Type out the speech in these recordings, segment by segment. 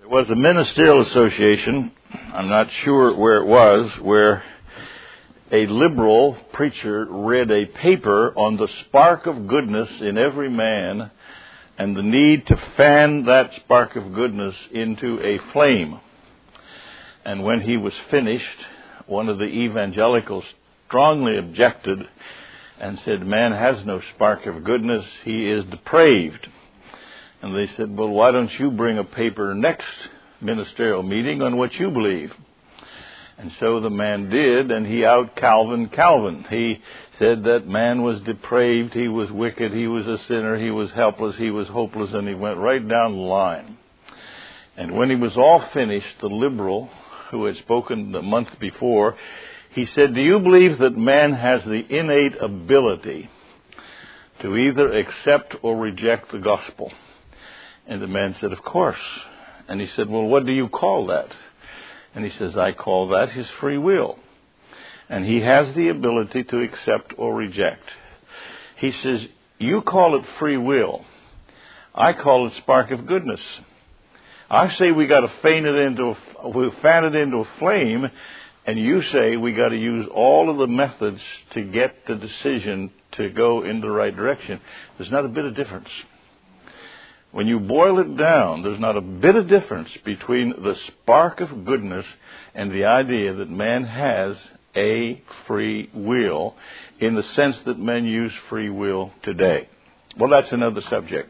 There was a ministerial association, I'm not sure where it was, where a liberal preacher read a paper on the spark of goodness in every man and the need to fan that spark of goodness into a flame. And when he was finished, one of the evangelicals strongly objected and said, "Man has no spark of goodness, he is depraved." And they said, "Well, why don't you bring a paper next ministerial meeting on what you believe?" And so the man did, and he out-Calvined Calvin. He said that man was depraved, he was wicked, he was a sinner, he was helpless, he was hopeless, and he went right down the line. And when he was all finished, the liberal, who had spoken the month before, he said, "Do you believe that man has the innate ability to either accept or reject the gospel?" And the man said, "Of course." And he said, "Well, what do you call that?" And he says, "I call that his free will. And he has the ability to accept or reject." He says, "You call it free will. I call it spark of goodness. I say we got to fan it into a flame, and you say we got to use all of the methods to get the decision to go in the right direction." There's not a bit of difference. When you boil it down, there's not a bit of difference between the spark of goodness and the idea that man has a free will in the sense that men use free will today. Well, that's another subject.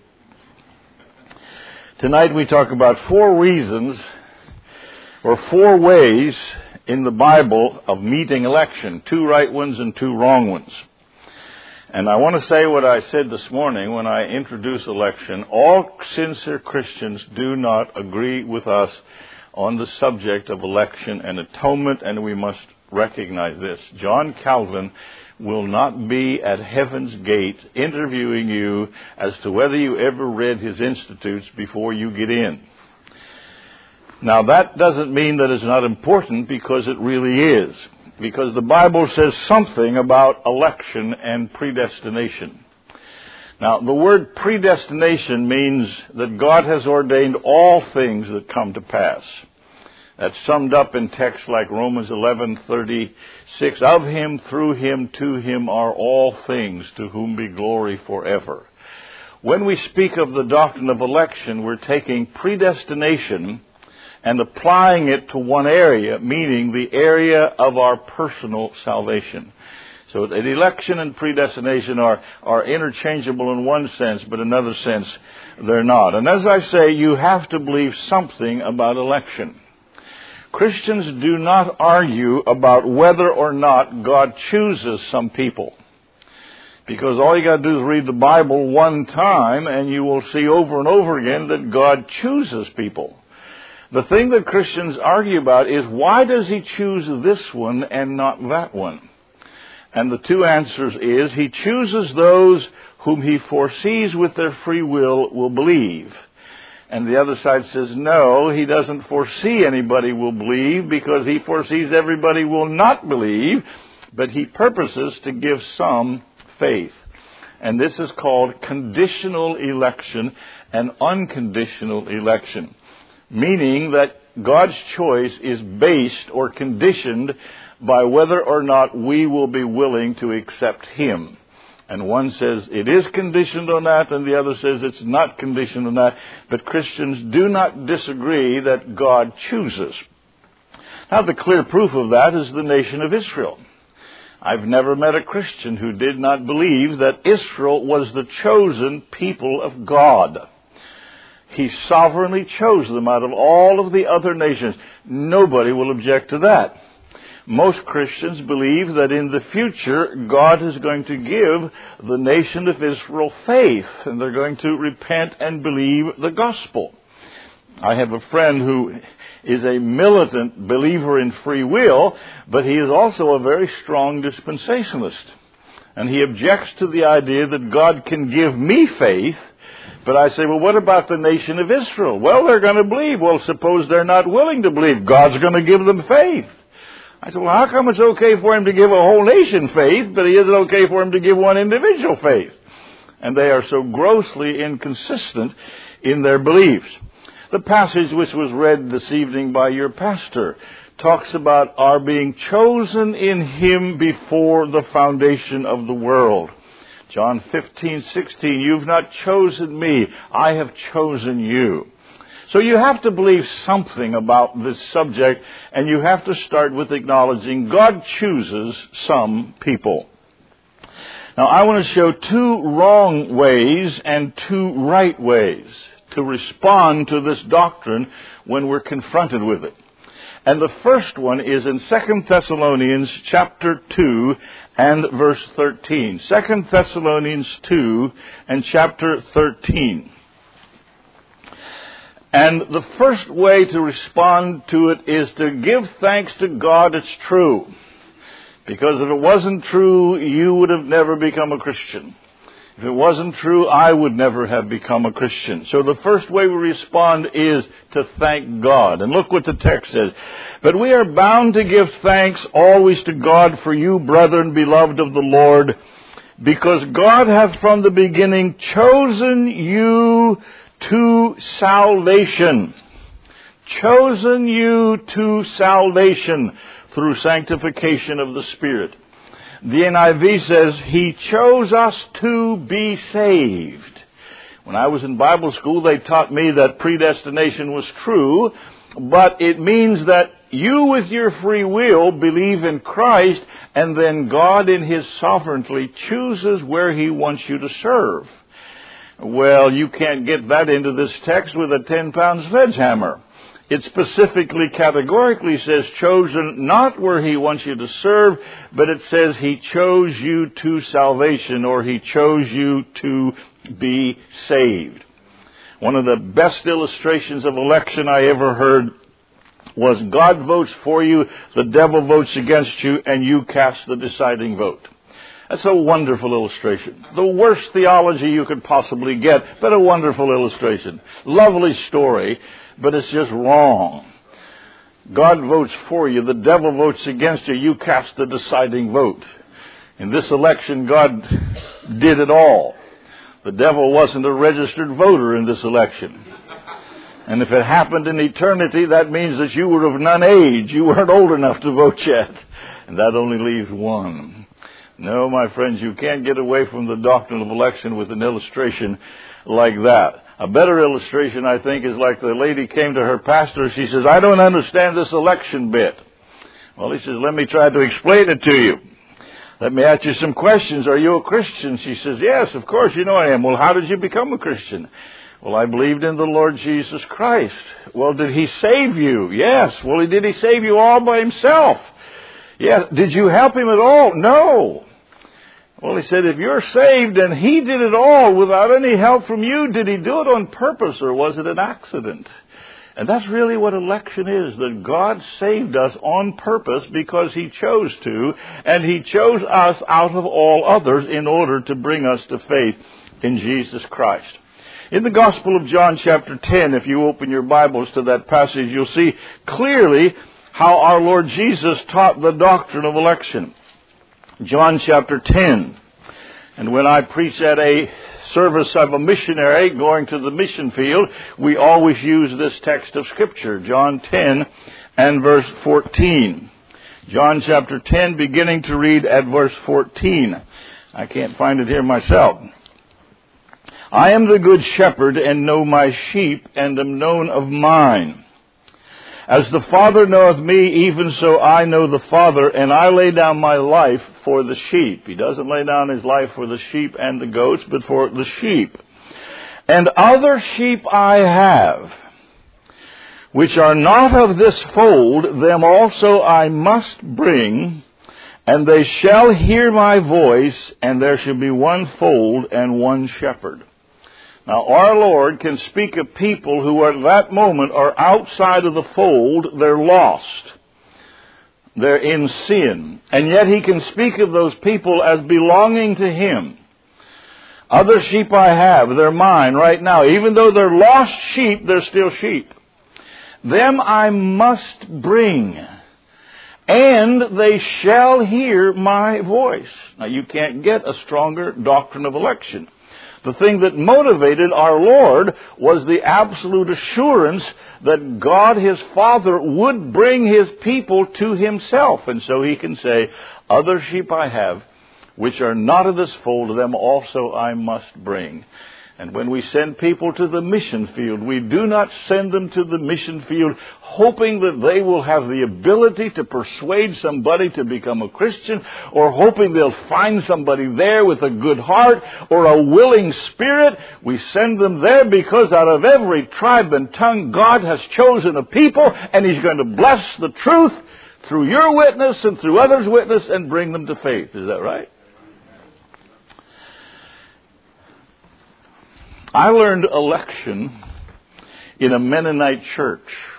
Tonight we talk about 4 reasons or 4 ways in the Bible of meeting election, 2 right ones and 2 wrong ones. And I want to say what I said this morning when I introduced election. All sincere Christians do not agree with us on the subject of election and atonement, and we must recognize this. John Calvin will not be at heaven's gate interviewing you as to whether you ever read his Institutes before you get in. Now, that doesn't mean that it's not important, because it really is. Because the Bible says something about election and predestination. Now, the word predestination means that God has ordained all things that come to pass. That's summed up in texts like Romans 11:36. "Of him, through him, to him are all things, to whom be glory forever." When we speak of the doctrine of election, we're taking predestination and applying it to one area, meaning the area of our personal salvation. So that election and predestination are interchangeable in one sense, but in another sense they're not. And as I say, you have to believe something about election. Christians do not argue about whether or not God chooses some people. Because all you got to do is read the Bible one time, and you will see over and over again that God chooses people. The thing that Christians argue about is, why does he choose this one and not that one? And the 2 answers is, he chooses those whom he foresees with their free will believe. And the other side says, no, he doesn't foresee anybody will believe, because he foresees everybody will not believe, but he purposes to give some faith. And this is called conditional election and unconditional election. Meaning that God's choice is based or conditioned by whether or not we will be willing to accept him. And one says it is conditioned on that, and the other says it's not conditioned on that. But Christians do not disagree that God chooses. Now, the clear proof of that is the nation of Israel. I've never met a Christian who did not believe that Israel was the chosen people of God. He sovereignly chose them out of all of the other nations. Nobody will object to that. Most Christians believe that in the future, God is going to give the nation of Israel faith, and they're going to repent and believe the gospel. I have a friend who is a militant believer in free will, but he is also a very strong dispensationalist. And he objects to the idea that God can give me faith. But I say, well, what about the nation of Israel? Well, they're going to believe. Well, suppose they're not willing to believe. God's going to give them faith. I said, well, how come it's okay for him to give a whole nation faith, but it isn't okay for him to give one individual faith? And they are so grossly inconsistent in their beliefs. The passage which was read this evening by your pastor talks about our being chosen in Him before the foundation of the world. John 15:16, you've not chosen me, I have chosen you. So you have to believe something about this subject, and you have to start with acknowledging God chooses some people. Now, I want to show two wrong ways and two right ways to respond to this doctrine when we're confronted with it. And the first one is in 2 Thessalonians chapter 2 and verse 13. 2 Thessalonians 2 and chapter 13. And the first way to respond to it is to give thanks to God it's true. Because if it wasn't true, you would have never become a Christian. If it wasn't true, I would never have become a Christian. So the first way we respond is to thank God. And look what the text says. But we are bound to give thanks always to God for you, brethren, beloved of the Lord, because God hath from the beginning chosen you to salvation. Chosen you to salvation through sanctification of the Spirit. The NIV says, He chose us to be saved. When I was in Bible school, they taught me that predestination was true, but it means that you with your free will believe in Christ, and then God in His sovereignty chooses where He wants you to serve. Well, you can't get that into this text with a 10-pound sledgehammer. It specifically, categorically says chosen not where He wants you to serve, but it says He chose you to salvation, or He chose you to be saved. One of the best illustrations of election I ever heard was God votes for you, the devil votes against you, and you cast the deciding vote. That's a wonderful illustration. The worst theology you could possibly get, but a wonderful illustration. Lovely story, but it's just wrong. God votes for you, the devil votes against you, you cast the deciding vote. In this election, God did it all. The devil wasn't a registered voter in this election. And if it happened in eternity, that means that you were of none age. You weren't old enough to vote yet. And that only leaves one. No, my friends, you can't get away from the doctrine of election with an illustration like that. A better illustration, I think, is like the lady came to her pastor. She says, I don't understand this election bit. Well, he says, let me try to explain it to you. Let me ask you some questions. Are you a Christian? She says, yes, of course, you know I am. Well, how did you become a Christian? Well, I believed in the Lord Jesus Christ. Well, did He save you? Yes. Well, did He save you all by Himself? Yes. Did you help Him at all? No. Well, he said, if you're saved and He did it all without any help from you, did He do it on purpose or was it an accident? And that's really what election is, that God saved us on purpose because He chose to, and He chose us out of all others in order to bring us to faith in Jesus Christ. In the Gospel of John chapter 10, if you open your Bibles to that passage, you'll see clearly how our Lord Jesus taught the doctrine of election. John chapter 10. And when I preach at a service of a missionary going to the mission field, we always use this text of Scripture, John 10 and verse 14. John chapter 10, beginning to read at verse 14. I can't find it here myself. I am the good shepherd and know my sheep and am known of mine. As the Father knoweth me, even so I know the Father, and I lay down my life for the sheep. He doesn't lay down His life for the sheep and the goats, but for the sheep. And other sheep I have, which are not of this fold, them also I must bring, and they shall hear my voice, and there shall be one fold and one shepherd. Now, our Lord can speak of people who at that moment are outside of the fold. They're lost. They're in sin. And yet He can speak of those people as belonging to Him. Other sheep I have, they're mine right now. Even though they're lost sheep, they're still sheep. Them I must bring, and they shall hear my voice. Now, you can't get a stronger doctrine of election. The thing that motivated our Lord was the absolute assurance that God, His Father, would bring His people to Himself. And so He can say, other sheep I have, which are not of this fold, them also I must bring. And when we send people to the mission field, we do not send them to the mission field hoping that they will have the ability to persuade somebody to become a Christian, or hoping they'll find somebody there with a good heart or a willing spirit. We send them there because out of every tribe and tongue, God has chosen a people, and He's going to bless the truth through your witness and through others' witness and bring them to faith. Is that right? I learned election in a Mennonite church.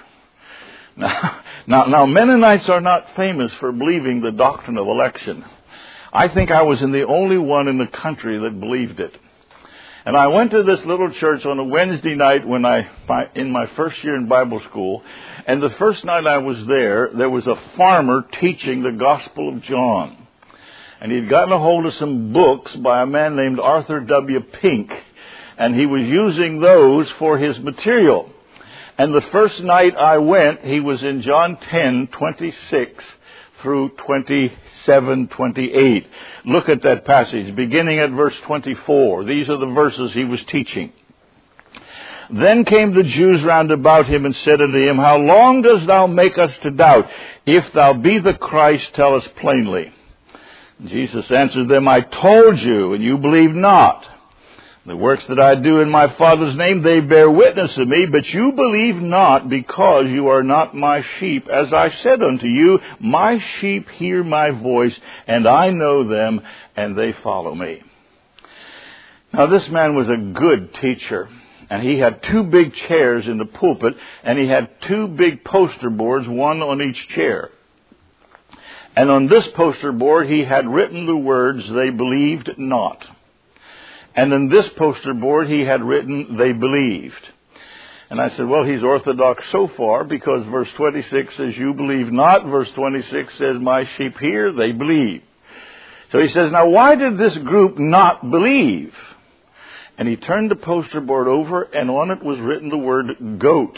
Now, Mennonites are not famous for believing the doctrine of election. I think I was the only one in the country that believed it. And I went to this little church on a Wednesday night in my first year in Bible school. And the first night I was there was a farmer teaching the Gospel of John. And he'd gotten a hold of some books by a man named Arthur W. Pink. And he was using those for his material. And the first night I went, he was in John 10:26 through 27:28. Look at that passage, beginning at verse 24. These are the verses he was teaching. Then came the Jews round about him and said unto him, How long dost thou make us to doubt? If thou be the Christ, tell us plainly. Jesus answered them, I told you, and you believe not. The works that I do in my Father's name, they bear witness of me, but you believe not, because you are not my sheep. As I said unto you, my sheep hear my voice, and I know them, and they follow me. Now this man was a good teacher, and he had 2 big chairs in the pulpit, and he had 2 big poster boards, one on each chair. And on this poster board, he had written the words, they believed not. And in this poster board, he had written, they believed. And I said, well, he's orthodox so far, because verse 26 says, you believe not. Verse 26 says, my sheep hear, they believe. So he says, now why did this group not believe? And he turned the poster board over, and on it was written the word goat.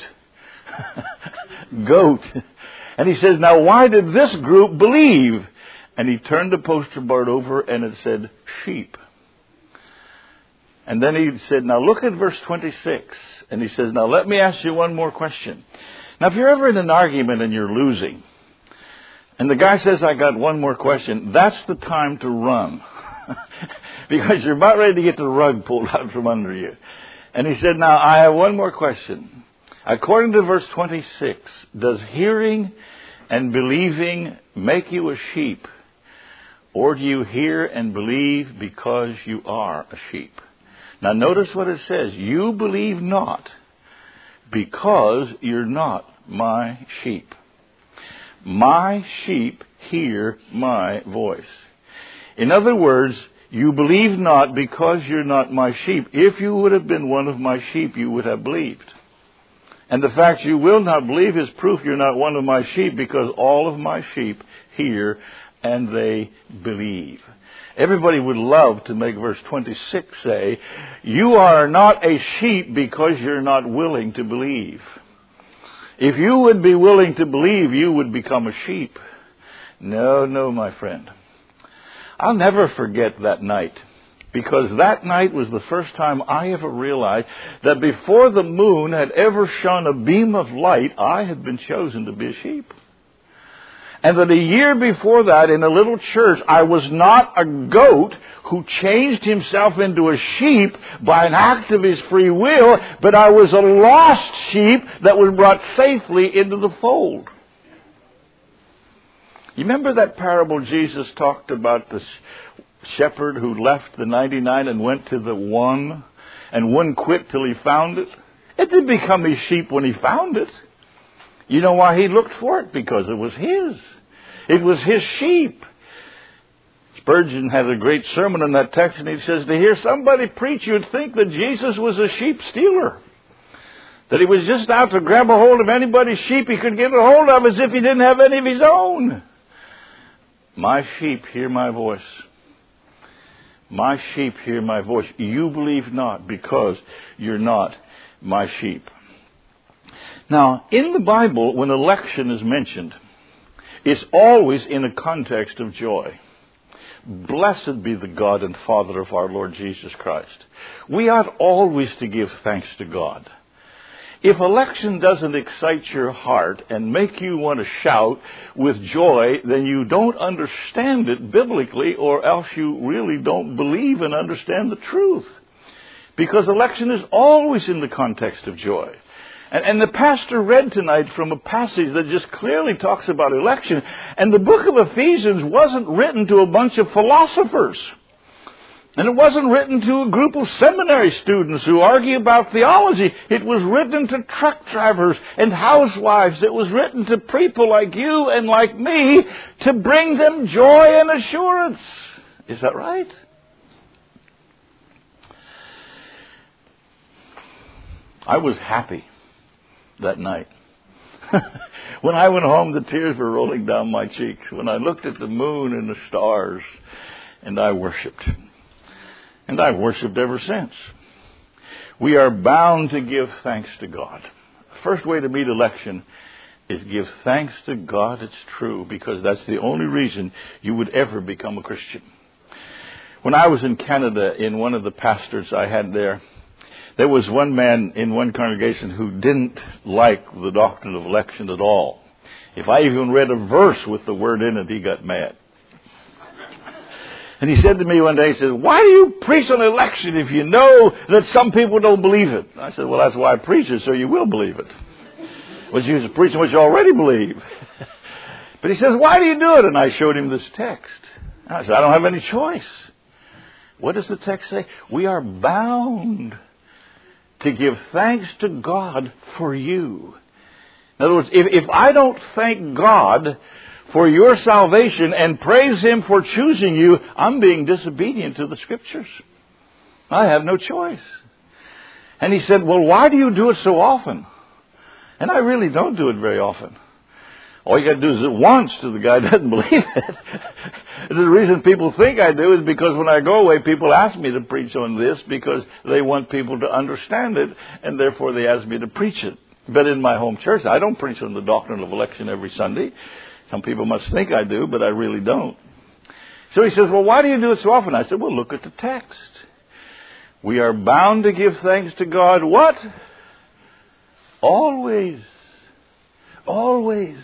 Goat. And he says, now why did this group believe? And he turned the poster board over, and it said sheep. And then he said, now look at verse 26. And he says, now let me ask you one more question. Now if you're ever in an argument and you're losing, and the guy says, I got one more question, that's the time to run. Because you're about ready to get the rug pulled out from under you. And he said, now I have one more question. According to verse 26, does hearing and believing make you a sheep? Or do you hear and believe because you are a sheep? Now notice what it says. You believe not because you're not my sheep. My sheep hear my voice. In other words, you believe not because you're not my sheep. If you would have been one of my sheep, you would have believed. And the fact you will not believe is proof you're not one of my sheep, because all of my sheep hear and they believe. Everybody would love to make verse 26 say, you are not a sheep because you're not willing to believe. If you would be willing to believe, you would become a sheep. No, my friend. I'll never forget that night, because that night was the first time I ever realized that before the moon had ever shone a beam of light, I had been chosen to be a sheep. And that a year before that, in a little church, I was not a goat who changed himself into a sheep by an act of his free will, but I was a lost sheep that was brought safely into the fold. You remember that parable Jesus talked about the shepherd who left the 99 and went to the one, and one quit till he found it? It didn't become his sheep when he found it. You know why he looked for it? Because it was his. It was his sheep. Spurgeon had a great sermon on that text, and he says, to hear somebody preach, you'd think that Jesus was a sheep stealer. That he was just out to grab a hold of anybody's sheep he could get a hold of, as if he didn't have any of his own. My sheep hear my voice. My sheep hear my voice. You believe not because you're not my sheep. Now, in the Bible, when election is mentioned, it's always in a context of joy. Blessed be the God and Father of our Lord Jesus Christ. We ought always to give thanks to God. If election doesn't excite your heart and make you want to shout with joy, then you don't understand it biblically, or else you really don't believe and understand the truth. Because election is always in the context of joy. And the pastor read tonight from a passage that just clearly talks about election. And the book of Ephesians wasn't written to a bunch of philosophers. And it wasn't written to a group of seminary students who argue about theology. It was written to truck drivers and housewives. It was written to people like you and like me to bring them joy and assurance. Is that right? I was happy that night. When I went home, the tears were rolling down my cheeks. When I looked at the moon and the stars, and I worshiped. And I've worshiped ever since. We are bound to give thanks to God. The first way to meet election is give thanks to God it's true, because that's the only reason you would ever become a Christian. When I was in Canada, in one of the pastors I had there was one man in one congregation who didn't like the doctrine of election at all. If I even read a verse with the word in it, he got mad. And he said to me one day, he said, "Why do you preach on election if you know that some people don't believe it?" I said, "Well, that's why I preach it, so you will believe it." Well, you should preach on what you already believe. But he says, "Why do you do it?" And I showed him this text. And I said, "I don't have any choice." What does the text say? We are bound to give thanks to God for you. In other words, if I don't thank God for your salvation and praise Him for choosing you, I'm being disobedient to the Scriptures. I have no choice. And he said, "Well, why do you do it so often?" And I really don't do it very often. All you got to do is it once to the guy who doesn't believe it. The reason people think I do is because when I go away, people ask me to preach on this because they want people to understand it, and therefore they ask me to preach it. But in my home church, I don't preach on the doctrine of election every Sunday. Some people must think I do, but I really don't. So he says, "Well, why do you do it so often?" I said, "Well, look at the text. We are bound to give thanks to God." What? Always. Always.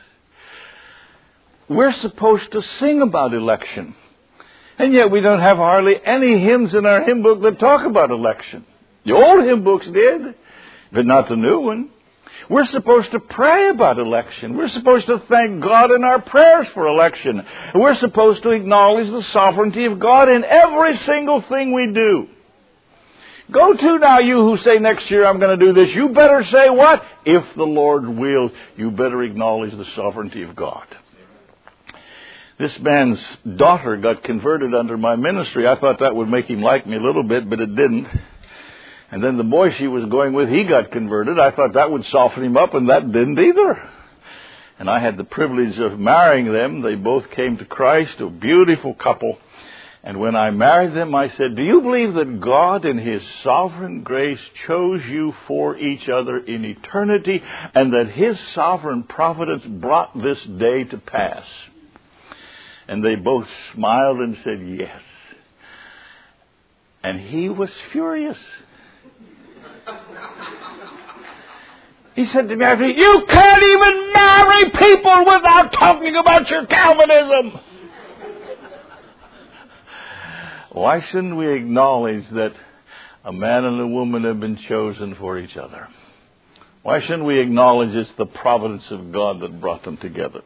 We're supposed to sing about election. And yet we don't have hardly any hymns in our hymn book that talk about election. The old hymn books did, but not the new one. We're supposed to pray about election. We're supposed to thank God in our prayers for election. We're supposed to acknowledge the sovereignty of God in every single thing we do. Go to now, you who say next year I'm going to do this. You better say what? If the Lord wills, you better acknowledge the sovereignty of God. This man's daughter got converted under my ministry. I thought that would make him like me a little bit, but it didn't. And then the boy she was going with, he got converted. I thought that would soften him up, and that didn't either. And I had the privilege of marrying them. They both came to Christ, a beautiful couple. And when I married them, I said, "Do you believe that God in His sovereign grace chose you for each other in eternity, and that His sovereign providence brought this day to pass?" And they both smiled and said, "Yes." And he was furious. He said to me, "You can't even marry people without talking about your Calvinism." Why shouldn't we acknowledge that a man and a woman have been chosen for each other? Why shouldn't we acknowledge it's the providence of God that brought them together?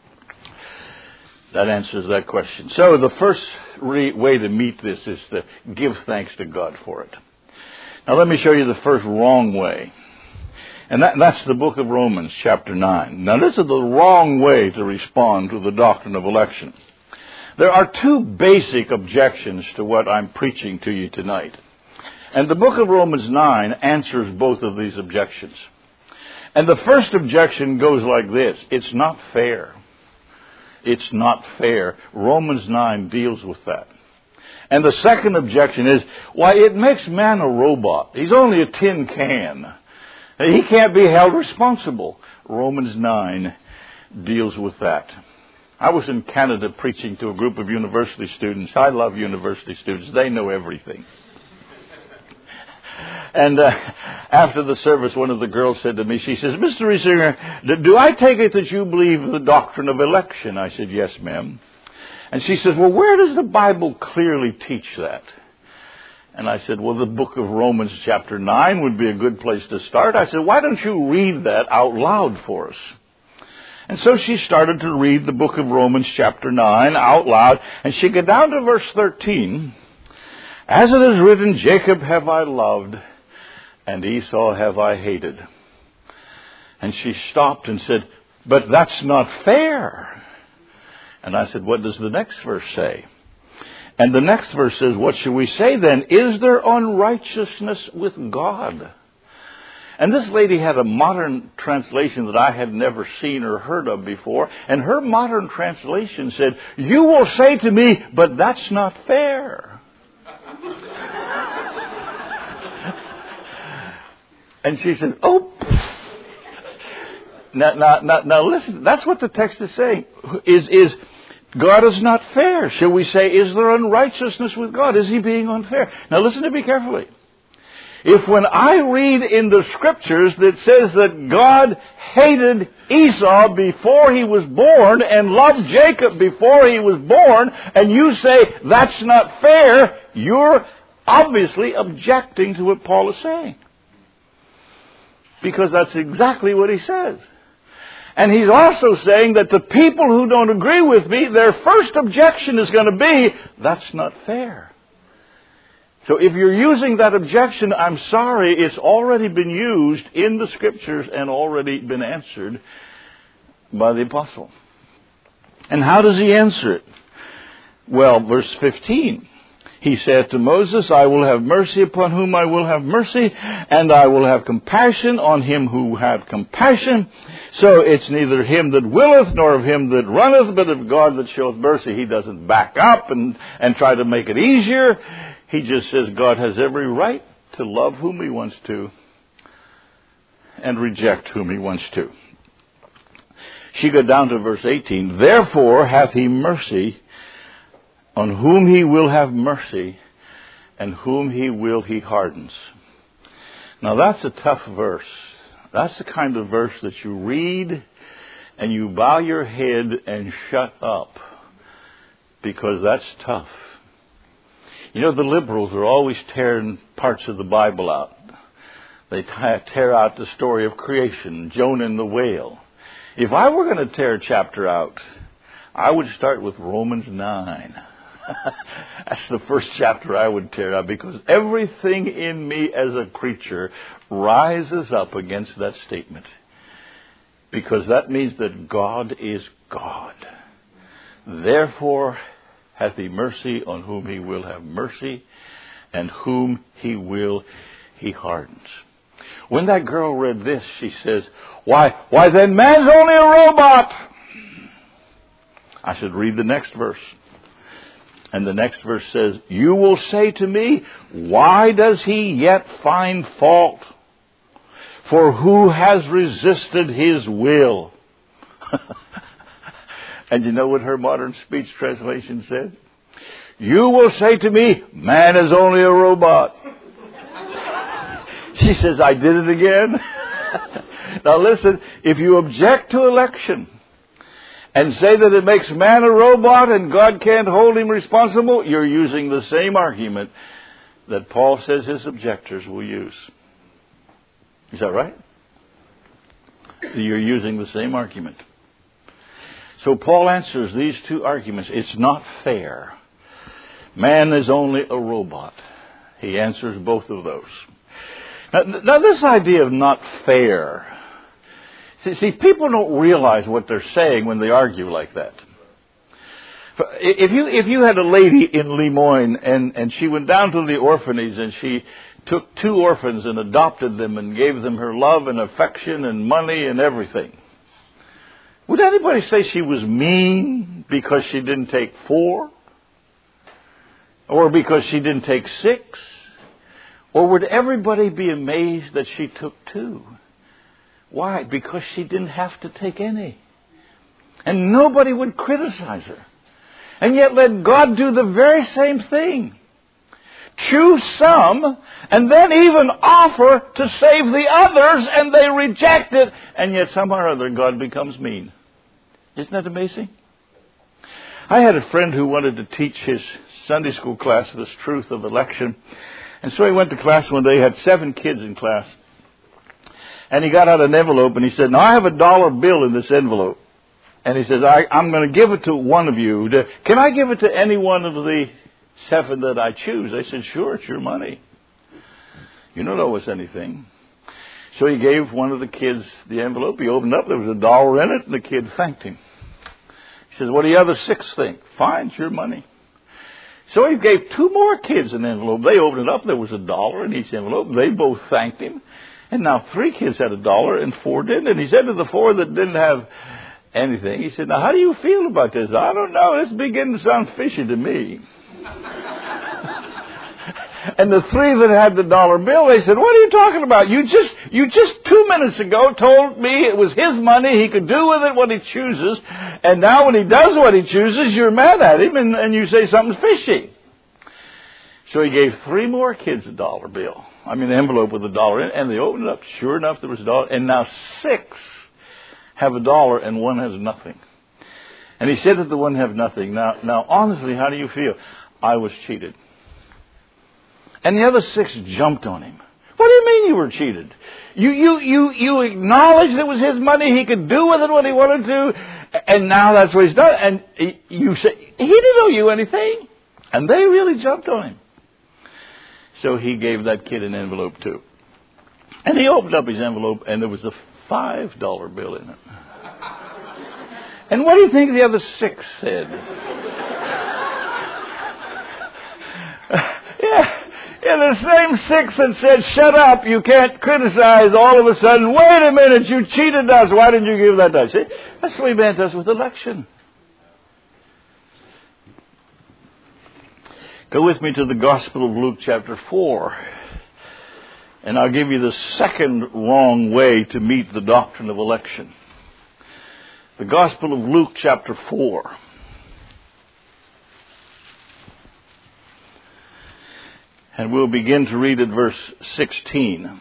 That answers that question. So the first way to meet this is to give thanks to God for it. Now let me show you the first wrong way. And that's the book of Romans, chapter 9. Now this is the wrong way to respond to the doctrine of election. There are two basic objections to what I'm preaching to you tonight. And the book of Romans 9 answers both of these objections. And the first objection goes like this: it's not fair. It's not fair. Romans 9 deals with that. And the second objection is, why, it makes man a robot. He's only a tin can. He can't be held responsible. Romans 9 deals with that. I was in Canada preaching to a group of university students. I love university students. They know everything. And after the service, one of the girls said to me, she says, Mr. Riesinger, do I take it that you believe the doctrine of election? I said, yes, ma'am. And she says, well, where does the Bible clearly teach that? And I said, well, the book of Romans chapter 9 would be a good place to start. I said, why don't you read that out loud for us? And so she started to read the book of Romans chapter 9 out loud. And she got down to verse 13. As it is written, Jacob have I loved, and Esau have I hated. And she stopped and said, but that's not fair. And I said, what does the next verse say? And the next verse says, what should we say then? Is there unrighteousness with God? And this lady had a modern translation that I had never seen or heard of before. And her modern translation said, you will say to me, but that's not fair. And she said, oh. Now listen, that's what the text is saying. Is God is not fair. Shall we say, is there unrighteousness with God? Is He being unfair? Now listen to me carefully. If when I read in the Scriptures that says that God hated Esau before he was born and loved Jacob before he was born, and you say that's not fair, you're obviously objecting to what Paul is saying. Because that's exactly what he says. And he's also saying that the people who don't agree with me, their first objection is going to be, that's not fair. So if you're using that objection, I'm sorry, it's already been used in the Scriptures and already been answered by the apostle. And how does he answer it? Well, verse 15. He said to Moses, I will have mercy upon whom I will have mercy, and I will have compassion on him who have compassion. So it's neither him that willeth nor of him that runneth, but of God that showeth mercy. He doesn't back up and try to make it easier. He just says God has every right to love whom he wants to and reject whom he wants to. She got down to verse 18. Therefore hath he mercy on whom he will have mercy, and whom he will he hardens. Now that's a tough verse. That's the kind of verse that you read and you bow your head and shut up, because that's tough. You know, the liberals are always tearing parts of the Bible out. They tear out the story of creation, Jonah and the whale. If I were going to tear a chapter out, I would start with Romans 9. That's the first chapter I would tear out, because everything in me as a creature rises up against that statement. Because that means that God is God. Therefore hath he mercy on whom he will have mercy, and whom he will he hardens. When that girl read this, she says, why then man's only a robot. I should read the next verse. And the next verse says, you will say to me, why does he yet find fault? For who has resisted his will? And you know what her modern speech translation said? You will say to me, man is only a robot. She says, I did it again. Now listen, if you object to election and say that it makes man a robot and God can't hold him responsible, you're using the same argument that Paul says his objectors will use. Is that right? You're using the same argument. So Paul answers these two arguments. It's not fair. Man is only a robot. He answers both of those. Now this idea of not fair, see, people don't realize what they're saying when they argue like that. If you had a lady in Lemoyne and she went down to the orphanage and she took 2 orphans and adopted them and gave them her love and affection and money and everything, would anybody say she was mean because she didn't take 4? Or because she didn't take 6? Or would everybody be amazed that she took 2? Why? Because she didn't have to take any. And nobody would criticize her. And yet let God do the very same thing. Choose some, and then even offer to save the others, and they reject it. And yet somehow or other God becomes mean. Isn't that amazing? I had a friend who wanted to teach his Sunday school class this truth of election. And so he went to class one day. He had 7 kids in class. And he got out an envelope and he said, now I have a $1 bill in this envelope. And he says, I'm going to give it to one of you. Can I give it to any one of the 7 that I choose? I said, sure, it's your money. You don't owe us anything. So he gave one of the kids the envelope. He opened up. There was $1 in it, and the kid thanked him. He says, what do the other 6 think? Fine, it's your money. So he gave 2 more kids an envelope. They opened it up. There was $1 in each envelope. They both thanked him. And now 3 kids had $1 and 4 didn't. And he said to the 4 that didn't have anything, he said, now how do you feel about this? I don't know. It's beginning to sound fishy to me. And the 3 that had the $1 bill, they said, what are you talking about? You just 2 minutes ago told me it was his money. He could do with it what he chooses. And now when he does what he chooses, you're mad at him and you say something's fishy. So he gave 3 more kids a $1 bill. an envelope with $1 in it, and they opened it up. Sure enough, there was $1. And now 6 have $1 and 1 has nothing. And he said that the one have nothing. Now, honestly, how do you feel? I was cheated. And the other 6 jumped on him. What do you mean you were cheated? You acknowledged it was his money. He could do with it what he wanted to. And now that's what he's done. And you say, he didn't owe you anything. And they really jumped on him. So he gave that kid an envelope too. And he opened up his envelope and there was a $5 bill in it. And what do you think the other 6 said? Yeah, the same 6 that said, shut up, you can't criticize, all of a sudden, wait a minute, you cheated us, why didn't you give that to us? See, that's the way man does with election. Go with me to the Gospel of Luke chapter 4. And I'll give you the second wrong way to meet the doctrine of election. The Gospel of Luke chapter 4. And we'll begin to read at verse 16.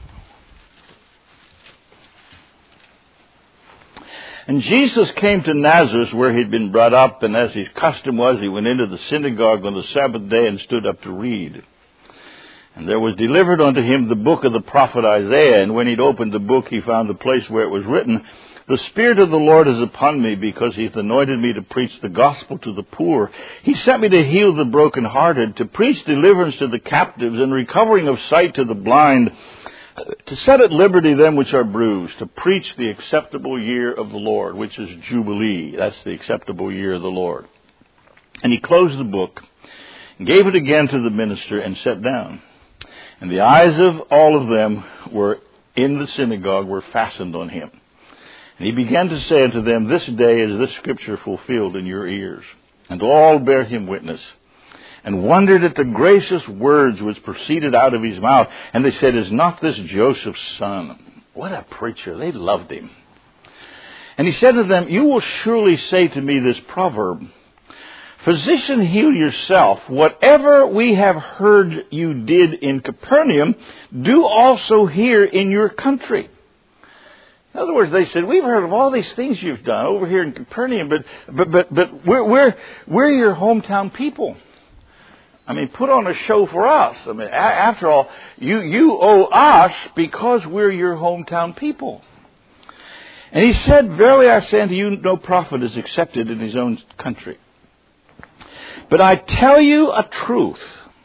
And Jesus came to Nazareth where he'd been brought up, and as his custom was, he went into the synagogue on the Sabbath day and stood up to read. And there was delivered unto him the book of the prophet Isaiah, and when he'd opened the book, he found the place where it was written, The Spirit of the Lord is upon me, because he hath anointed me to preach the gospel to the poor. He sent me to heal the brokenhearted, to preach deliverance to the captives, and recovering of sight to the blind, to set at liberty them which are bruised, to preach the acceptable year of the Lord, which is Jubilee. That's the acceptable year of the Lord. And he closed the book, and gave it again to the minister, and sat down. And the eyes of all of them were in the synagogue were fastened on him. And he began to say unto them, This day is this scripture fulfilled in your ears. And all bare him witness, and wondered at the gracious words which proceeded out of his mouth. And they said, Is not this Joseph's son? What a preacher. They loved him. And he said to them, You will surely say to me this proverb, Physician, heal yourself. Whatever we have heard you did in Capernaum, do also here in your country. In other words, they said, we've heard of all these things you've done over here in Capernaum, but we're your hometown people. Put on a show for us. After all, you owe us because we're your hometown people. And he said, Verily I say unto you, no prophet is accepted in his own country. But I tell you a truth.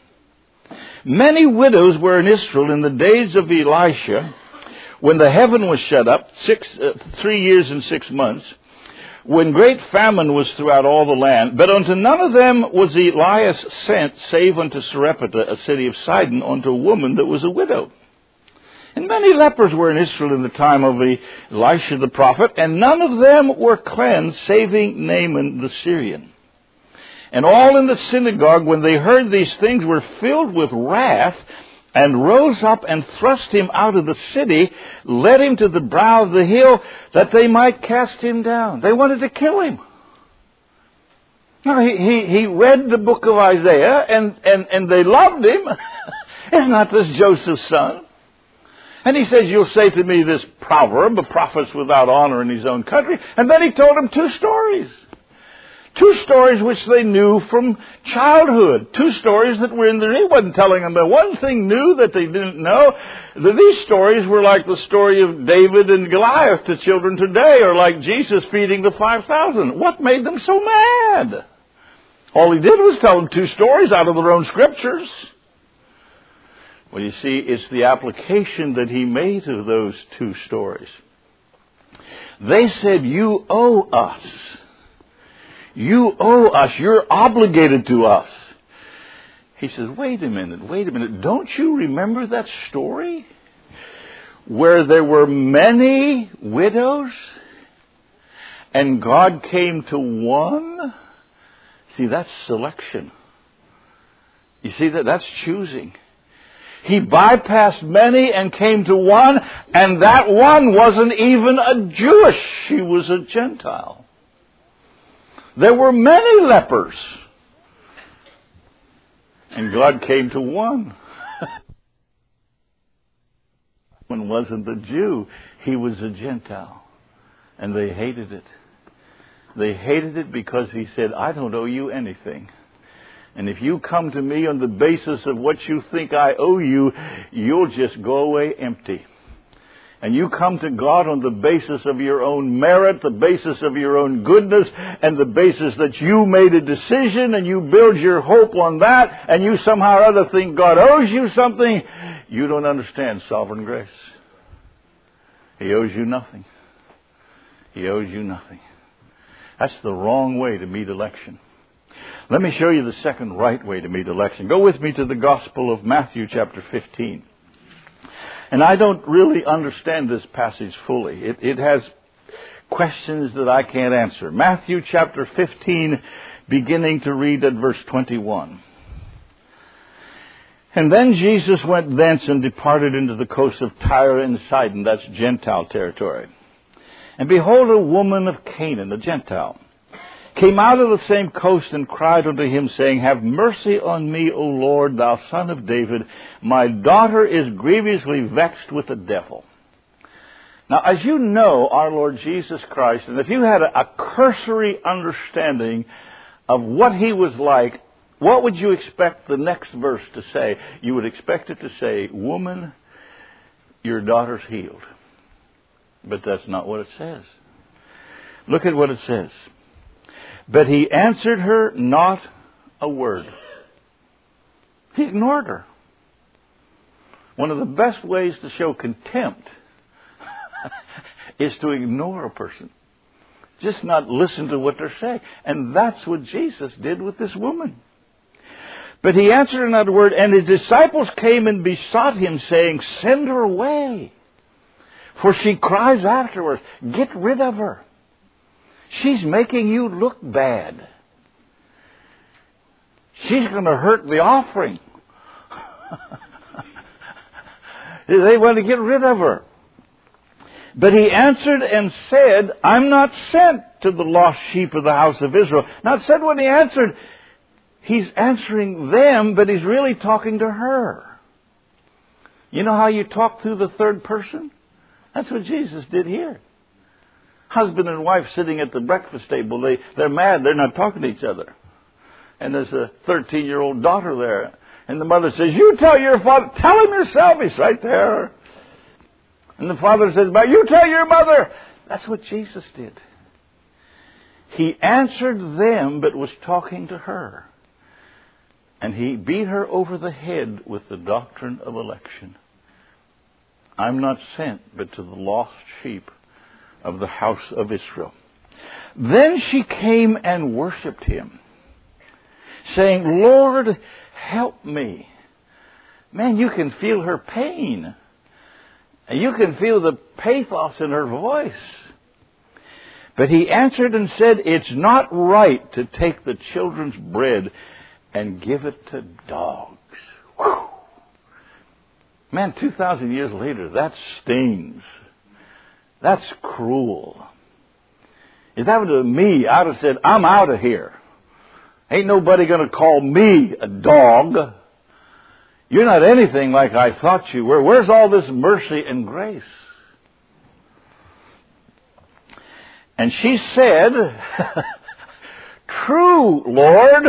Many widows were in Israel in the days of Elisha, when the heaven was shut up, 3 years and 6 months, when great famine was throughout all the land. But unto none of them was Elias sent, save unto Sarepta, a city of Sidon, unto a woman that was a widow. And many lepers were in Israel in the time of Elisha the prophet, and none of them were cleansed, saving Naaman the Syrian. And all in the synagogue, when they heard these things, were filled with wrath, and rose up and thrust him out of the city, led him to the brow of the hill, that they might cast him down. They wanted to kill him. Now, he read the book of Isaiah, and they loved him. Is not this Joseph's son? And he says, you'll say to me this proverb, a prophet's without honor in his own country. And then he told them two stories. Two stories which they knew from childhood. Two stories that were in there. He wasn't telling them the one thing new that they didn't know. These stories were like the story of David and Goliath to children today, or like Jesus feeding the 5,000. What made them so mad? All he did was tell them two stories out of their own scriptures. Well, you see, it's the application that he made of those two stories. They said, you owe us. You owe us. You're obligated to us. He says, wait a minute. Don't you remember that story? Where there were many widows and God came to one? See, that's selection. You see, that's choosing. He bypassed many and came to one, and that one wasn't even a Jewish. She was a Gentile. There were many lepers, and God came to one. One wasn't a Jew, he was a Gentile, and they hated it. They hated it because he said, I don't owe you anything. And if you come to me on the basis of what you think I owe you, you'll just go away empty. And you come to God on the basis of your own merit, the basis of your own goodness, and the basis that you made a decision and you build your hope on that, and you somehow or other think God owes you something. You don't understand sovereign grace. He owes you nothing. He owes you nothing. That's the wrong way to meet election. Let me show you the second right way to meet election. Go with me to the Gospel of Matthew chapter 15. And I don't really understand this passage fully. It has questions that I can't answer. Matthew chapter 15, beginning to read at verse 21. And then Jesus went thence and departed into the coast of Tyre and Sidon. That's Gentile territory. And behold, a woman of Canaan, a Gentile, came out of the same coast and cried unto him, saying, Have mercy on me, O Lord, thou son of David. My daughter is grievously vexed with the devil. Now, as you know, our Lord Jesus Christ, and if you had a cursory understanding of what he was like, what would you expect the next verse to say? You would expect it to say, Woman, your daughter's healed. But that's not what it says. Look at what it says. But he answered her not a word. He ignored her. One of the best ways to show contempt is to ignore a person. Just not listen to what they're saying. And that's what Jesus did with this woman. But he answered her not a word, and his disciples came and besought him, saying, Send her away. For she cries afterwards, Get rid of her. She's making you look bad. She's going to hurt the offering. They want to get rid of her. But he answered and said, I'm not sent to the lost sheep of the house of Israel. Not said when he answered, he's answering them, but he's really talking to her. You know how you talk through the third person? That's what Jesus did here. Husband and wife sitting at the breakfast table, they're mad, they're not talking to each other. And there's a 13-year-old daughter there. And the mother says, You tell your father, tell him yourself, he's right there. And the father says, But you tell your mother. That's what Jesus did. He answered them, but was talking to her. And he beat her over the head with the doctrine of election. I'm not sent, but to the lost sheep of the house of Israel. Then she came and worshipped him, saying, Lord, help me. Man, you can feel her pain. And you can feel the pathos in her voice. But he answered and said, it's not right to take the children's bread and give it to dogs. Whew. Man, 2,000 years later, that stings. That's cruel. If that were to me, I'd have said, I'm out of here. Ain't nobody going to call me a dog. You're not anything like I thought you were. Where's all this mercy and grace? And she said, true, Lord.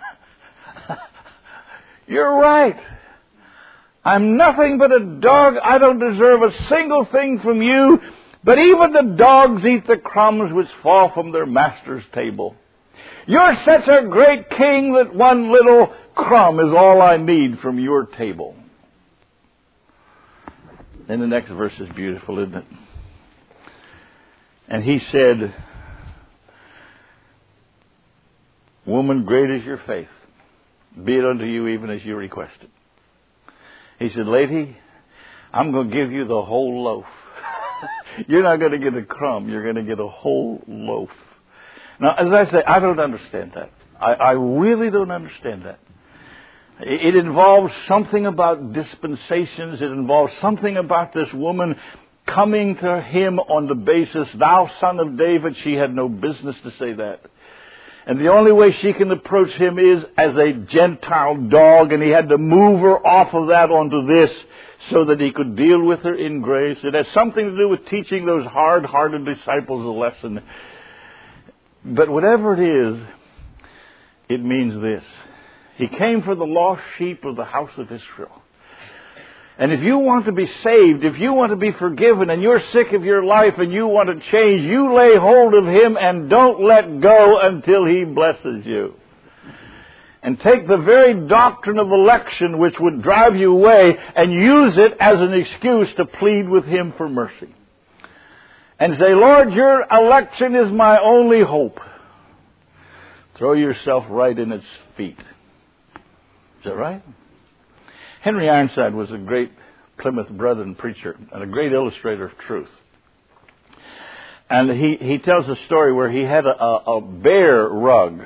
You're right. I'm nothing but a dog. I don't deserve a single thing from you. But even the dogs eat the crumbs which fall from their master's table. You're such a great king that one little crumb is all I need from your table. Then the next verse is beautiful, isn't it? And he said, woman, great is your faith. Be it unto you even as you requested. He said, lady, I'm going to give you the whole loaf. You're not going to get a crumb. You're going to get a whole loaf. Now, as I say, I don't understand that. I really don't understand that. It involves something about dispensations. It involves something about this woman coming to him on the basis, thou son of David. She had no business to say that. And the only way she can approach him is as a Gentile dog, and he had to move her off of that onto this so that he could deal with her in grace. It has something to do with teaching those hard-hearted disciples a lesson. But whatever it is, it means this. He came for the lost sheep of the house of Israel. And if you want to be saved, if you want to be forgiven, and you're sick of your life and you want to change, you lay hold of Him and don't let go until He blesses you. And take the very doctrine of election which would drive you away and use it as an excuse to plead with Him for mercy. And say, Lord, your election is my only hope. Throw yourself right in its feet. Is that right? Henry Ironside was a great Plymouth Brethren preacher and a great illustrator of truth. And he tells a story where he had a bear rug,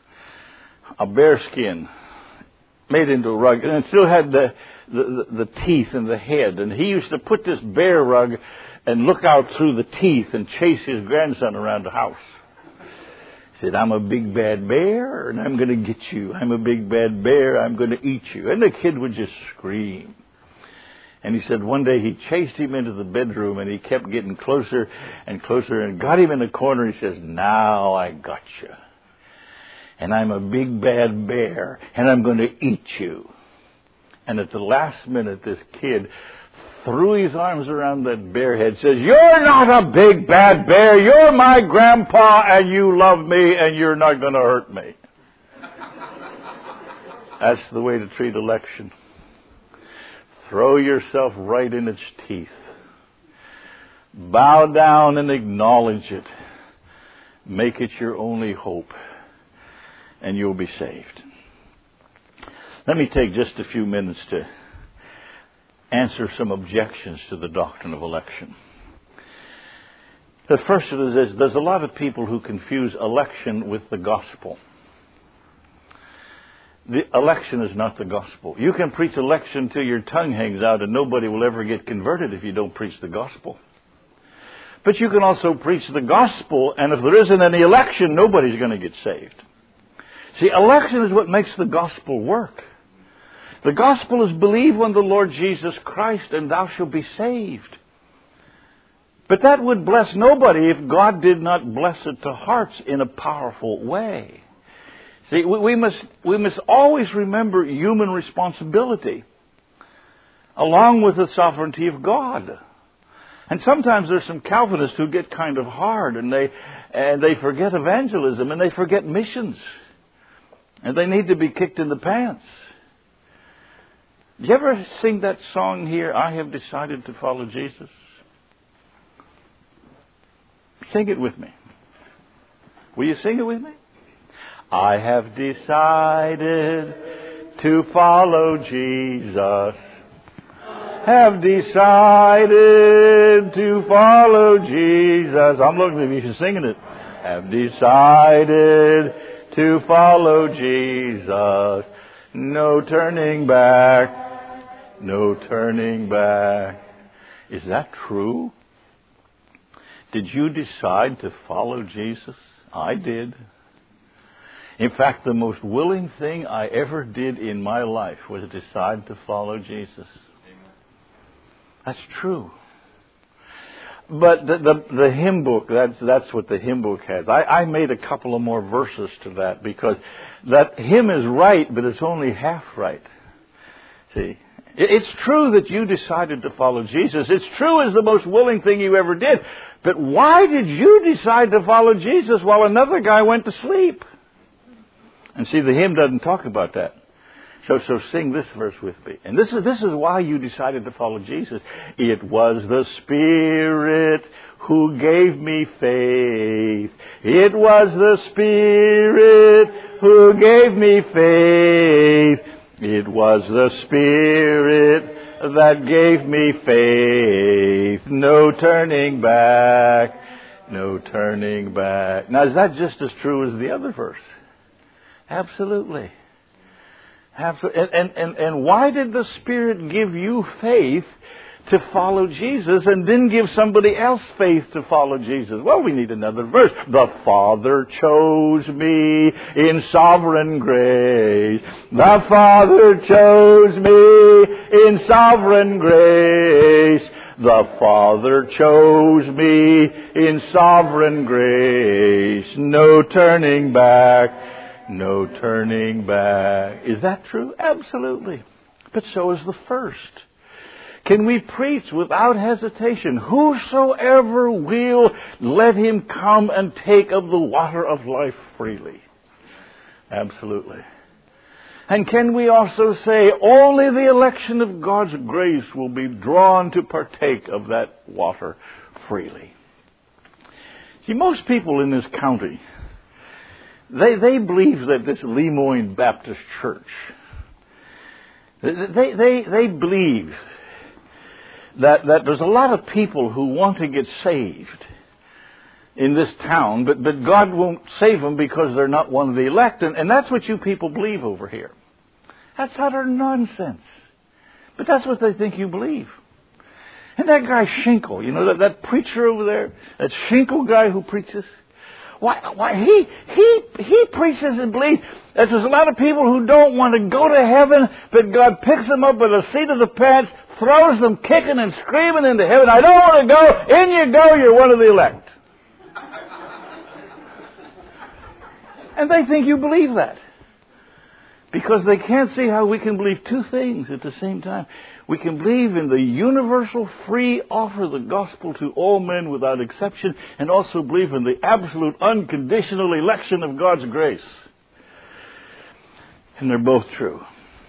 a bear skin, made into a rug, and it still had the teeth and the head. And he used to put this bear rug and look out through the teeth and chase his grandson around the house. He said, I'm a big bad bear, and I'm going to get you. I'm a big bad bear, I'm going to eat you. And the kid would just scream. And he said one day he chased him into the bedroom, and he kept getting closer and closer, and got him in the corner. He says, now I got you. And I'm a big bad bear, and I'm going to eat you. And at the last minute, this kid threw his arms around that bear head, says, you're not a big bad bear, you're my grandpa, and you love me, and you're not going to hurt me. That's the way to treat election. Throw yourself right in its teeth. Bow down and acknowledge it. Make it your only hope, and you'll be saved. Let me take just a few minutes to answer some objections to the doctrine of election. The first of it is there's a lot of people who confuse election with the gospel. The election is not the gospel. You can preach election till your tongue hangs out and nobody will ever get converted if you don't preach the gospel. But you can also preach the gospel, and if there isn't any election, nobody's going to get saved. See, election is what makes the gospel work. The gospel is believe on the Lord Jesus Christ and thou shalt be saved. But that would bless nobody if God did not bless it to hearts in a powerful way. See, we must always remember human responsibility along with the sovereignty of God. And sometimes there's some Calvinists who get kind of hard and they forget evangelism and they forget missions. And they need to be kicked in the pants. You ever sing that song here, I have decided to follow Jesus? Sing it with me. Will you sing it with me? I have decided to follow Jesus. have decided to follow Jesus. I'm looking at you, you're singing it. Have decided to follow Jesus. No turning back. No turning back. Is that true? Did you decide to follow Jesus? I did. In fact, the most willing thing I ever did in my life was decide to follow Jesus. That's true. But the hymn book, that's what the hymn book has. I made a couple of more verses to that because that hymn is right, but it's only half right. See? It's true that you decided to follow Jesus. It's true as the most willing thing you ever did. But why did you decide to follow Jesus while another guy went to sleep? And see, the hymn doesn't talk about that. So sing this verse with me. And this is why you decided to follow Jesus. It was the Spirit who gave me faith. It was the Spirit who gave me faith. It was the Spirit that gave me faith. No turning back. No turning back. Now, is that just as true as the other verse? Absolutely. And why did the Spirit give you faith to follow Jesus and didn't give somebody else faith to follow Jesus? Well, we need another verse. The Father chose me in sovereign grace. The Father chose me in sovereign grace. The Father chose me in sovereign grace. No turning back. No turning back. Is that true? Absolutely. But so is the first. Can we preach without hesitation? Whosoever will, let him come and take of the water of life freely. Absolutely. And can we also say, only the election of God's grace will be drawn to partake of that water freely? See, most people in this county, They believe that this Lemoyne Baptist Church, they believe that there's a lot of people who want to get saved in this town, but God won't save them because they're not one of the elect. And that's what you people believe over here. That's utter nonsense. But that's what they think you believe. And that guy Schinkel, you know, that preacher over there, that Schinkel guy who preaches, Why he preaches and believes that there's a lot of people who don't want to go to heaven, but God picks them up by the seat of the pants, throws them kicking and screaming into heaven. I don't want to go. In you go. You're one of the elect. And they think you believe that. Because they can't see how we can believe two things at the same time. We can believe in the universal free offer of the gospel to all men without exception, and also believe in the absolute unconditional election of God's grace. And they're both true.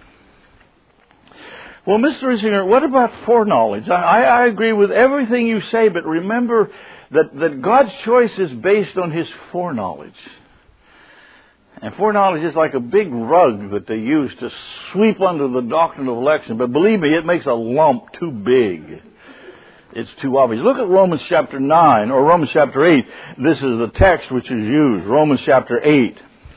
Well, Mr. Riesinger, what about foreknowledge? I agree with everything you say, but remember that God's choice is based on His foreknowledge. And foreknowledge is like a big rug that they use to sweep under the doctrine of election. But believe me, it makes a lump too big. It's too obvious. Look at Romans chapter 9 or Romans chapter 8. This is the text which is used. Romans chapter 8.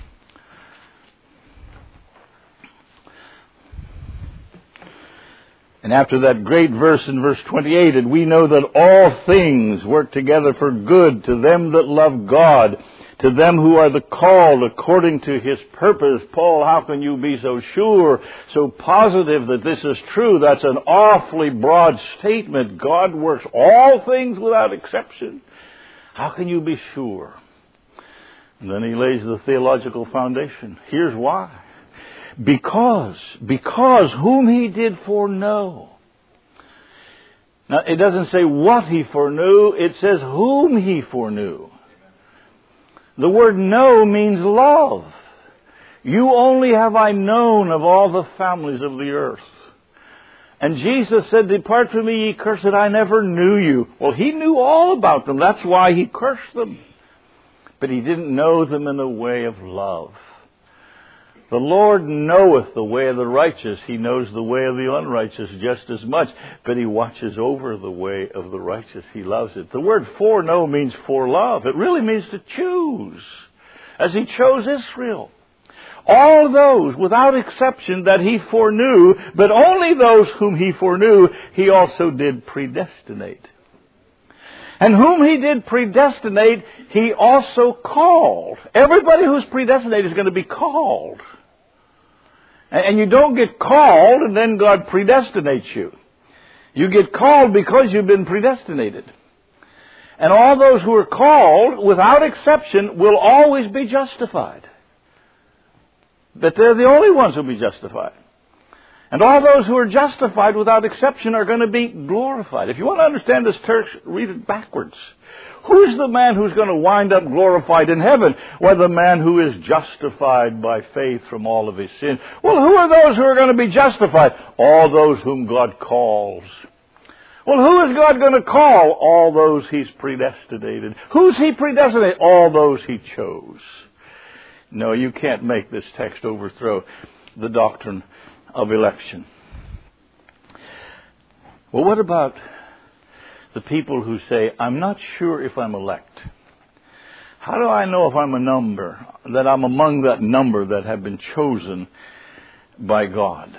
And after that great verse in verse 28, and we know that all things work together for good to them that love God, to them who are the called according to His purpose. Paul, how can you be so sure, so positive that this is true? That's an awfully broad statement. God works all things without exception. How can you be sure? And then he lays the theological foundation. Here's why. Because whom He did foreknow. Now, it doesn't say what He foreknew, it says whom He foreknew. The word know means love. You only have I known of all the families of the earth. And Jesus said, depart from me, ye cursed, I never knew you. Well, He knew all about them. That's why He cursed them. But He didn't know them in a way of love. The Lord knoweth the way of the righteous. He knows the way of the unrighteous just as much. But He watches over the way of the righteous. He loves it. The word foreknow means forelove. It really means to choose. As He chose Israel. All those, without exception, that He foreknew, but only those whom He foreknew, He also did predestinate. And whom He did predestinate, He also called. Everybody who's predestinated is going to be called. And you don't get called and then God predestinates you. You get called because you've been predestinated. And all those who are called, without exception, will always be justified. That they're the only ones who will be justified. And all those who are justified without exception are going to be glorified. If you want to understand this text, read it backwards. Who's the man who's going to wind up glorified in heaven? Well, the man who is justified by faith from all of his sin. Well, who are those who are going to be justified? All those whom God calls. Well, who is God going to call? All those He's predestinated. Who's He predestinated? All those He chose. No, you can't make this text overthrow the doctrine of election. Well, what about the people who say, I'm not sure if I'm elect? How do I know if I'm a number, that I'm among that number that have been chosen by God?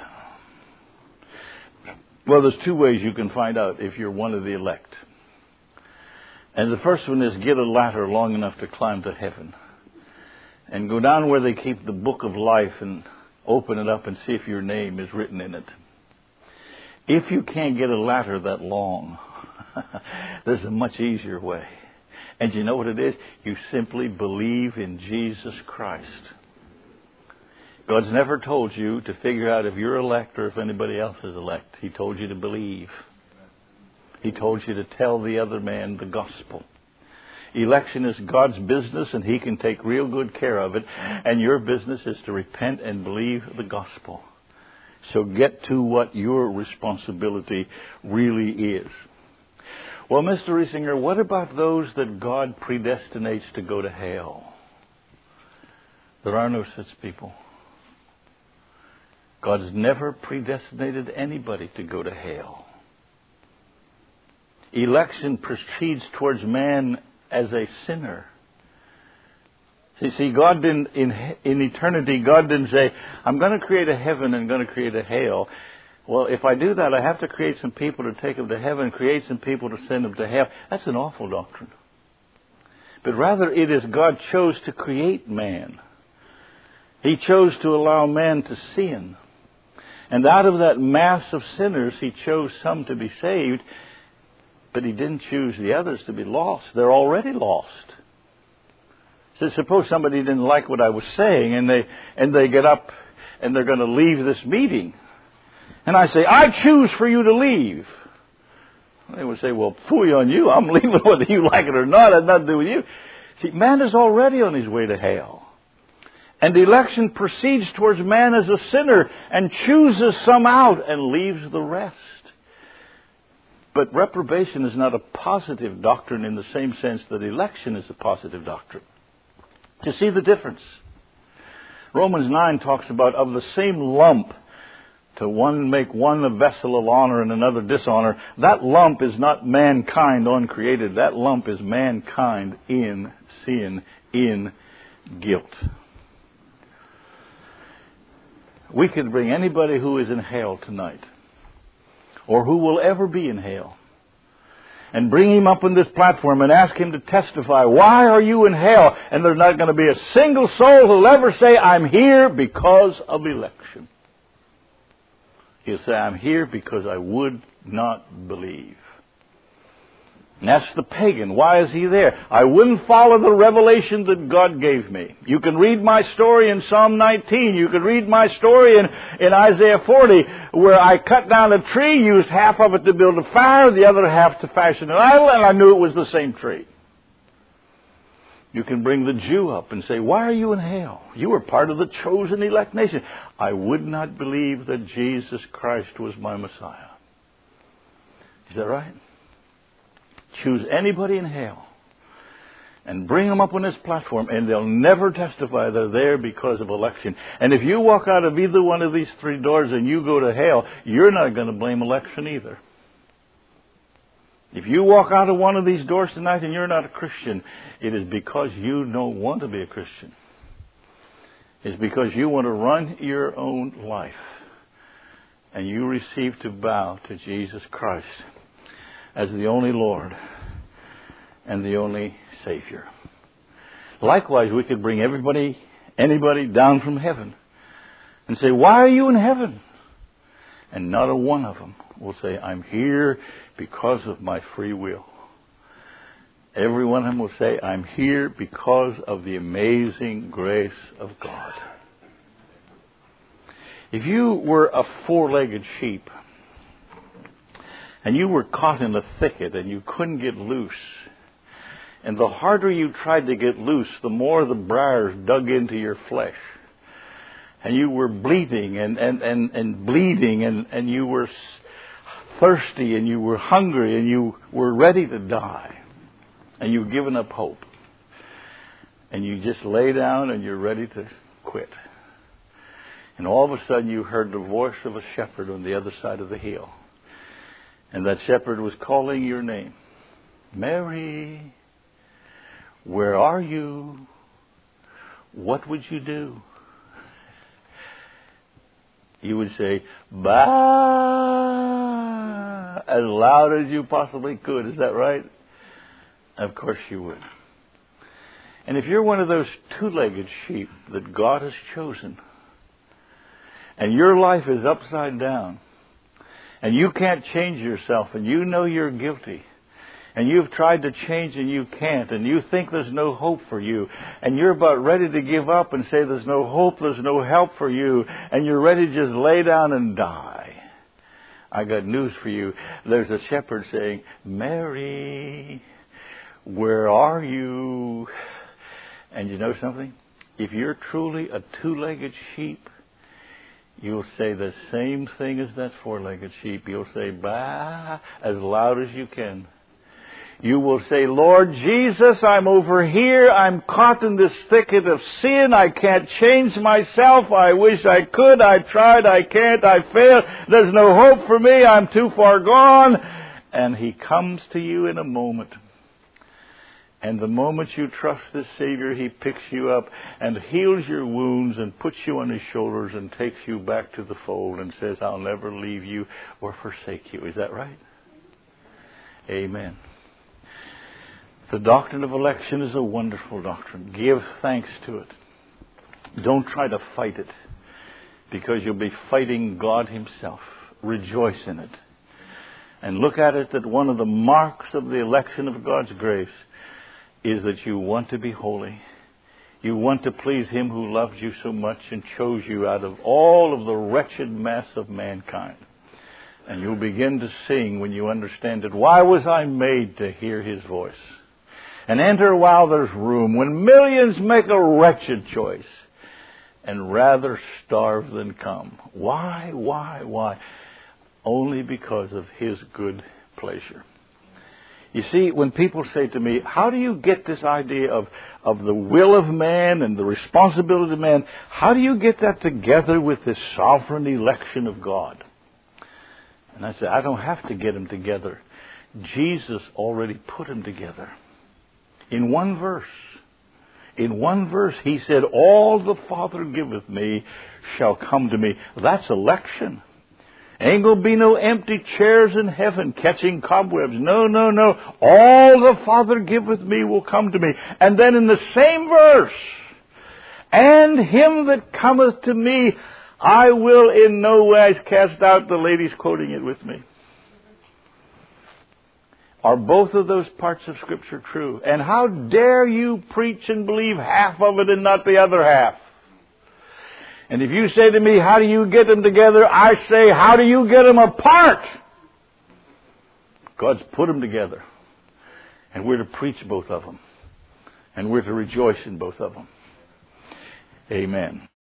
Well, there's two ways you can find out if you're one of the elect. And the first one is get a ladder long enough to climb to heaven. And go down where they keep the book of life and open it up and see if your name is written in it. If you can't get a ladder that long, there's a much easier way. And you know what it is? You simply believe in Jesus Christ. God's never told you to figure out if you're elect or if anybody else is elect. He told you to believe. He told you to tell the other man the gospel. Election is God's business, and He can take real good care of it. And your business is to repent and believe the gospel. So get to what your responsibility really is. Well, Mr. Riesinger, what about those that God predestinates to go to hell? There are no such people. God has never predestinated anybody to go to hell. Election proceeds towards man as a sinner. See, God didn't, in eternity, God didn't say, I'm going to create a heaven and going to create a hell. Well, if I do that, I have to create some people to take them to heaven, create some people to send them to hell. That's an awful doctrine. But rather, it is God chose to create man. He chose to allow man to sin. And out of that mass of sinners, He chose some to be saved. But He didn't choose the others to be lost. They're already lost. So suppose somebody didn't like what I was saying and they get up and they're going to leave this meeting. And I say, I choose for you to leave. They would say, well, phooey on you. I'm leaving whether you like it or not. It has nothing to do with you. See, man is already on his way to hell. And election proceeds towards man as a sinner and chooses some out and leaves the rest. But reprobation is not a positive doctrine in the same sense that election is a positive doctrine. Do you see the difference? Romans 9 talks about of the same lump to one make one a vessel of honor and another dishonor. That lump is not mankind uncreated. That lump is mankind in sin, in guilt. We could bring anybody who is in hell tonight, or who will ever be in hell, and bring him up on this platform and ask him to testify, why are you in hell? And there's not going to be a single soul who'll ever say, I'm here because of election. He'll say, I'm here because I would not believe. And that's the pagan. Why is he there? I wouldn't follow the revelation that God gave me. You can read my story in Psalm 19. You can read my story in Isaiah 40, where I cut down a tree, used half of it to build a fire, the other half to fashion an idol, and I knew it was the same tree. You can bring the Jew up and say, why are you in hell? You were part of the chosen elect nation. I would not believe that Jesus Christ was my Messiah. Is that right? Choose anybody in hell. and bring them up on this platform, and they'll never testify they're there because of election. And if you walk out of either one of these three doors and you go to hell, you're not going to blame election either. If you walk out of one of these doors tonight and you're not a Christian, it is because you don't want to be a Christian. It's because you want to run your own life. And you receive to bow to Jesus Christ as the only Lord and the only Savior. Likewise, we could bring anybody down from heaven and say, why are you in heaven? And not a one of them will say, I'm here because of my free will. Every one of them will say, I'm here because of the amazing grace of God. If you were a four-legged sheep and you were caught in a thicket and you couldn't get loose, and the harder you tried to get loose, the more the briars dug into your flesh, and you were bleeding and bleeding, and you were thirsty and you were hungry and you were ready to die, and you've given up hope, and you just lay down and you're ready to quit. And all of a sudden you heard the voice of a shepherd on the other side of the hill. And that shepherd was calling your name. Mary, where are you? What would you do? You would say, bah, as loud as you possibly could. Is that right? Of course you would. And if you're one of those two-legged sheep that God has chosen, and your life is upside down, and you can't change yourself, and you know you're guilty, and you've tried to change and you can't, and you think there's no hope for you, and you're about ready to give up and say there's no hope, there's no help for you, and you're ready to just lay down and die, I got news for you. There's a shepherd saying, Mary, where are you? And you know something? If you're truly a two-legged sheep, you'll say the same thing as that four-legged sheep. You'll say, bah, as loud as you can. You will say, Lord Jesus, I'm over here. I'm caught in this thicket of sin. I can't change myself. I wish I could. I tried. I can't. I failed. There's no hope for me. I'm too far gone. And He comes to you in a moment. And the moment you trust this Savior, He picks you up and heals your wounds and puts you on His shoulders and takes you back to the fold and says, I'll never leave you or forsake you. Is that right? Amen. The doctrine of election is a wonderful doctrine. Give thanks to it. Don't try to fight it, because you'll be fighting God Himself. Rejoice in it. And look at it that one of the marks of the election of God's grace is that you want to be holy. You want to please Him who loved you so much and chose you out of all of the wretched mess of mankind. And you'll begin to sing when you understand it. Why was I made to hear His voice? And enter while there's room, when millions make a wretched choice and rather starve than come. Why? Only because of His good pleasure. You see, when people say to me, how do you get this idea of the will of man and the responsibility of man, how do you get that together with the sovereign election of God? And I say, I don't have to get them together. Jesus already put them together. In one verse, He said, all the Father giveth me shall come to me. That's election. Ain't going to be no empty chairs in heaven catching cobwebs. No. All the Father giveth me will come to me. And then in the same verse, and him that cometh to me, I will in no wise cast out. The lady's quoting it with me. Are both of those parts of Scripture true? And how dare you preach and believe half of it and not the other half? And if you say to me, how do you get them together? I say, how do you get them apart? God's put them together. And we're to preach both of them. And we're to rejoice in both of them. Amen.